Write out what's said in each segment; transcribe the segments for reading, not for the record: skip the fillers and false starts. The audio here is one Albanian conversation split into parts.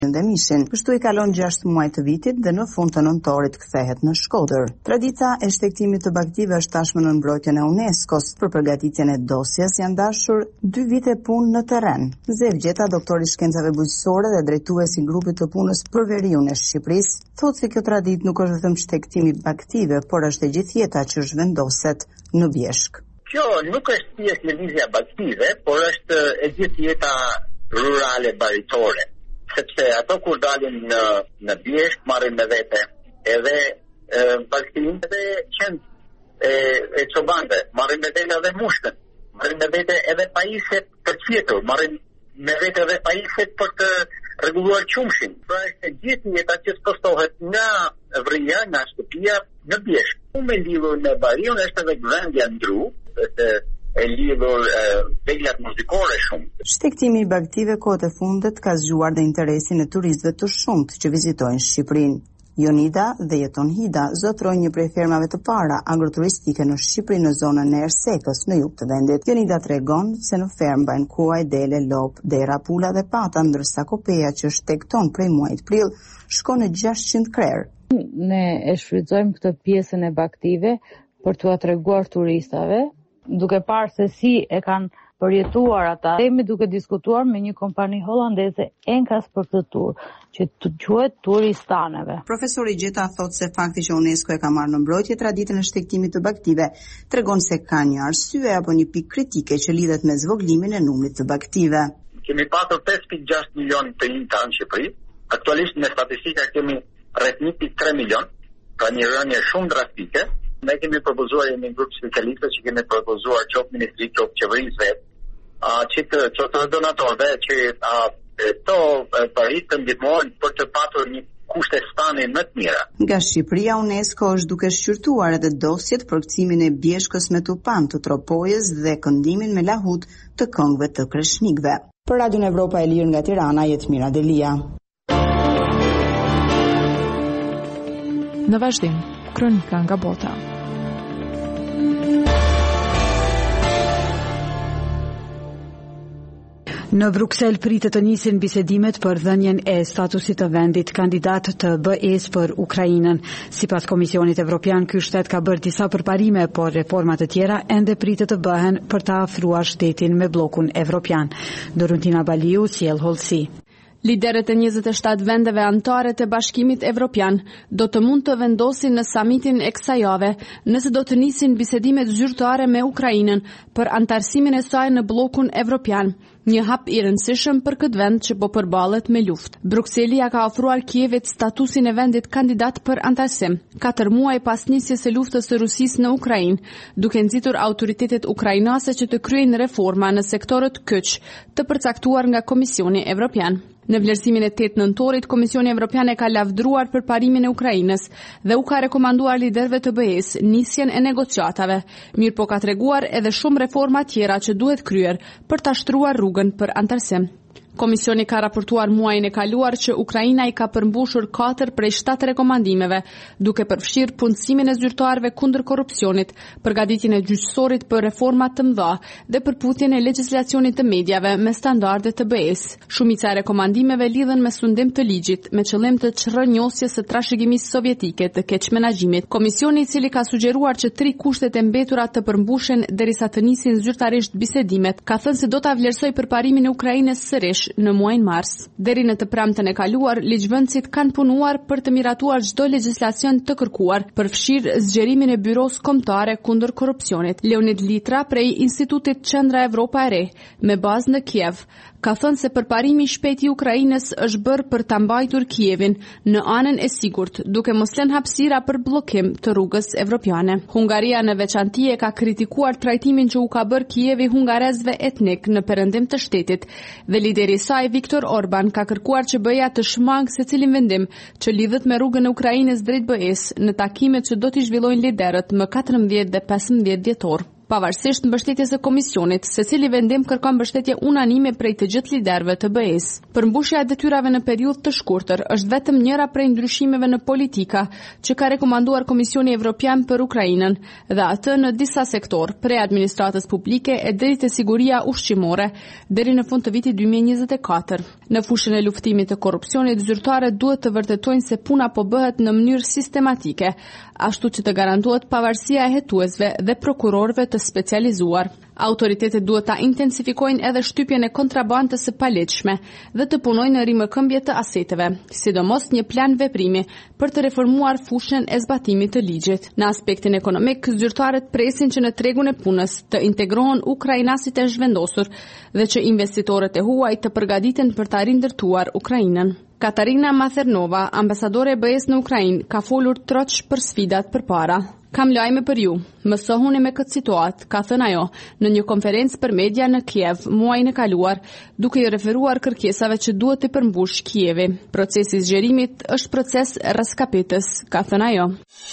dhe mishin. Kështu i kalon 6 muaj të vitit dhe në fund të nëntorit kthehet në Shkodër. Tradita e shtektimit të bagëtive është tashmë në mbrojtjen e UNESCO-s. Për përgatitjen e dosjes janë dashur 2 vite punë në terren. Zev Gjeta, doktor i shkencave bujqësore dhe drejtuesi i grupit të punës për veriun e Shqipërisë, thotë se kjo traditë nuk është vetëm shtektimi bagëtive, por është e gjithë jeta që zhvendoset në bjeshk. Kjo nuk është thjesht lëvizja bagëtive, por është e gjithë jeta rurale baritore, sepse ato kur dalin në bjeshk marrin me vete edhe bagëtin edhe qenë e çobanëve, marrin me vete edhe mushkën, marrin me vete edhe pajisjet për qetur, marrin me vete edhe pajisjet për të rregulluar qumshin. Pra është gjithë jeta që spostohet nga vrija, nga shtëpia në bjeshk. Me lidhur me bariun është edhe gjendja ndru, është e lidhur veglat muzikore shumë. Shtektimi i bagëtive kohët e fundet ka zgjuar dhe interesin e turistëve të shumt që vizitojnë Shqipërinë. Jonida dhe jeton Hida zotrojnë një prej fermave të para agroturistike në Shqipëri në zonën e Ersekës në jug të vendit. Jonida tregon se në fermë mbajnë kuaj, dele, lop, dera, pula dhe pata, ndërsa kopeja që shtekton prej muajit prill shkon në 600 krerë. Ne e shfrytëzojmë këtë pjesën e bagëtive për t'u treguar turistave, duke parë se si e kanë përjetuar ata. Jemi duke diskutuar me një kompani holandeze Enkas për këtë tur, që të quhet turistaneve. Profesori Gjeta thotë se fakti që UNESCO e ka marrë në mbrojtje traditën e shtektimit të bagëtive tregon se ka një arsye apo një pikë kritike që lidhet me zvoglimin e numrit të bagëtive. Kemi patur 5.6 milion të injta në Shqipëri. Aktualisht me statistika kemi rreth 1.3 milion, pra një rënje shumë drastike. Ne kemi propozuar një grup specialistëve që kemi propozuar qoftë ministri, qoftë qeverisë vetë, që të donatorëve që to parit të ndihmojnë për të patur një kushte stani më të mira. Nga Shqipëria, UNESCO është duke shqyrtuar edhe dosjet për kthjimin e bjeshkës me tupan të Tropojës dhe këndimin me lahut të këngëve të kreshnikëve. Për Radion Evropa e Lirë nga Tirana, Jetmira Delia. Në vazhdim, kronika nga bota. Në Bruksel pritet të nisin bisedimet për dhënien e statusit të vendit kandidat të BE-s për Ukrainën. Sipas Komisionit Evropian, ky shtet ka bërë disa përparime, por reforma të tjera ende pritet të bëhen për ta afruar shtetin me bllokun evropian. Doruntina Baliu sjell hollësi. Liderët e 27 vendeve anëtare të Bashkimit Evropian do të mund të vendosin në samitin e kësaj jave nëse do të nisin bisedimet zyrtare me Ukrainën për antarësimin e saj në bllokun evropian, një hap i rëndësishëm për këtë vend që po përballet me luftë. Brukseli ja ka ofruar Kievit statusin e vendit kandidat për antarësim, 4 muaj pas nisjes së luftës së Rusisë në Ukrainë, duke nxitur autoritetet ukrainase që të kryejnë reforma në sektorët kyç të përcaktuar nga Komisioni Evropian. Në vlerësimin e 8 nëntorit, Komisioni Evropian e ka lavdruar përparimin e Ukrainës dhe u ka rekomanduar liderëve të BE-s nisjen e negociatave, mirë po ka treguar edhe shumë reforma tjera që duhet kryer për ta shtruar rrugën për antarësim. Komisioni ka raportuar muajin e kaluar që Ukraina i ka përmbushur 4 prej 7 rekomandimeve, duke përfshirë punësimin e zyrtarëve kundër korrupsionit, përgatitjen e gjyqësorit për reforma të mëdha dhe përputhjen e legjislacionit të mediave me standarde të BE-s. Shumica e rekomandimeve lidhen me sundim të ligjit, me qëllim të çrrënjosjes së trashëgimisë sovjetike të keqmenaxhimit. Komisioni, i cili ka sugjeruar që 3 kushtet e mbetura të përmbushen derisa të nisin zyrtarisht bisedimet, ka thënë se do ta vlerësoj përparimin e Ukrainës sërish në muajin mars. Deri në të premten e kaluar, ligjvënësit kanë punuar për të miratuar çdo legjislacion të kërkuar, përfshirë zgjerimin e byros kombëtare kundër korrupsionit. Leonid Litra prej Institutit Qendra Evropa e Re, me bazë në Kiev, ka thënë se përparimi i shpejt i Ukrainës është bërë për ta mbajtur Kievin në anën e sigurt, duke mos lënë hapësira për bllokim të rrugës evropiane. Hungaria në veçanti e ka kritikuar trajtimin që u ka bërë Kievi hungarezëve etnik në perëndim të shtetit dhe lideri i saj Viktor Orban ka kërkuar që BE-ja të shmangë secilin vendim që lidhet me rrugën e Ukrainës drejt BE-s në takimet që do t'i zhvillojnë liderët më 14 dhe 15 dhjetor. Pavarësisht mbështetjes së Komisionit, secili vendim kërkon mbështetje unanime prej të gjithë liderëve të BE-s. Përmbushja e detyrave në periudhë të shkurtër është vetëm njëra prej ndryshimeve në politika që ka rekomanduar Komisioni Evropian për Ukrainën dhe atë në disa sektor, prej administratës publike e deri te siguria ushqimore, deri në fund të vitit 2024. Në fushën e luftimit të korrupsionit, zyrtarët duhet të vërtetojnë se puna po bëhet në mënyrë sistematike, ashtu që të garantohet pavarësia e hetuesve dhe prokurorëve të specializuar. Autoritetet duhet ta intensifikojnë edhe shtypjen e kontrabandës së palegjshme dhe të punojnë në rimëkëmbje të aseteve, sidomos një plan veprimi për të reformuar fushën e zbatimit të ligjit. Në aspektin ekonomik, zyrtarët presin që në tregun e punës të integrohen ukrainasit e zhvendosur dhe që investitorët e huaj të përgatiten për ta rindërtuar Ukrainën. Katarina Mathernova, ambasadore e BE-s në Ukrainë, ka folur troç për sfidat përpara. Kam lajme për ju. Mësohuni me këtë situatë, ka thënë ajo në një konferencë për media në Kiev muajin e kaluar, duke i referuar kërkesave që duhet të përmbush Kievi. Procesi i zgjerimit është proces raskapitës, ka thënë ajo.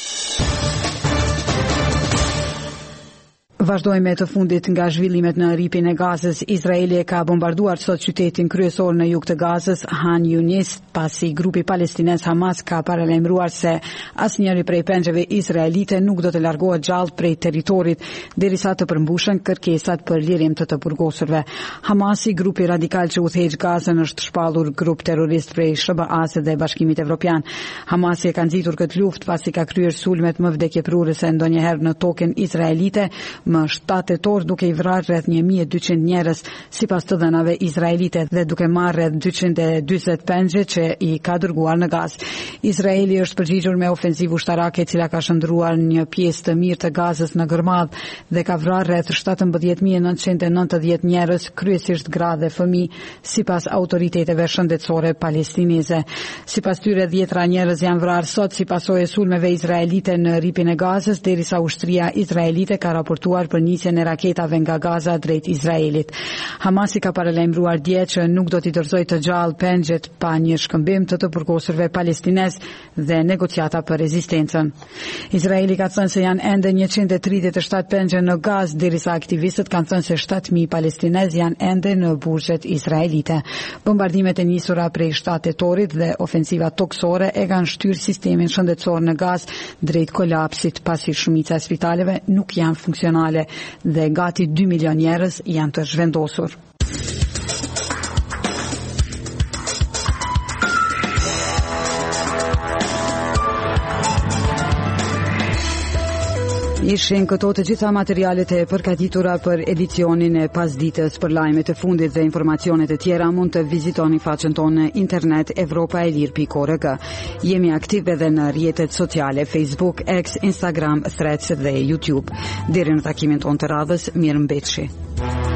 Vazhdojmë të fundit nga zhvillimet në ripin e Gazës. Izraeli ka bombarduar sot qytetin kryesor në jug të Gazës, Han Yunis, pasi grupi palestinez Hamas ka paralajmëruar se asnjëri prej pengjeve izraelite nuk do të largohet gjallë prej territorit derisa të përmbushen kërkesat për lirim të burgosurve. Hamasi, grupi radikal që udhëheq Gazën, është shpallur grup terrorist prej SBA-s dhe Bashkimit Evropian. Hamasi e ka nxitur këtë luftë pasi ka kryer sulmet më vdekjeprurë se ndonjëherë në tokën izraelite më 7 tetor, duke i vrarë rreth 1200 njerëz sipas të dhënave izraelite dhe duke marrë rreth 240 pengje që i ka dërguar në Gazë. Izraeli është përgjigjur me ofenzivë ushtarake e cila ka shndruar një pjesë të mirë të Gazës në gërmadh dhe ka vrarë rreth 17.990 njerëz, kryesisht gra dhe fëmijë, sipas autoriteteve shëndetësore palestineze. Sipas tyre 10 njerëz janë vrarë sot si pasojë e sulmeve izraelite në ripin e Gazës, derisa ushtria izraelite ka raportuar për nisjen e raketave nga Gaza drejt Izraelit. Hamasi ka paralajmëruar dje që nuk do t'i dorëzojë të gjallë pengjet pa një shkëmbim të burgosurve palestinez dhe negociata për rezistencën. Izraeli ka thënë se janë ende 137 pengje në Gazë, derisa aktivistët kanë thënë se 7.000 palestinez janë ende në burgjet izraelite. Bombardimet e nisura prej 7 tetorit dhe ofensiva toksore e kanë shtyrë sistemin shëndetësor në Gazë drejt kolapsit, pasi shumica e spitaleve nuk janë funksionale dhe gati 2 milion njerëz janë të zhvendosur. Ishin këto të gjitha materialet e përgatitura për edicionin e pasditës. Për lajmet e fundit dhe informacionet e tjera mund të vizitoni faqen tonë në internet evropaelir.org. Jemi aktive edhe në rrjetet sociale Facebook, X, Instagram, Threads dhe YouTube. Deri në takimin tonë të radhës, mirëmbëjtje.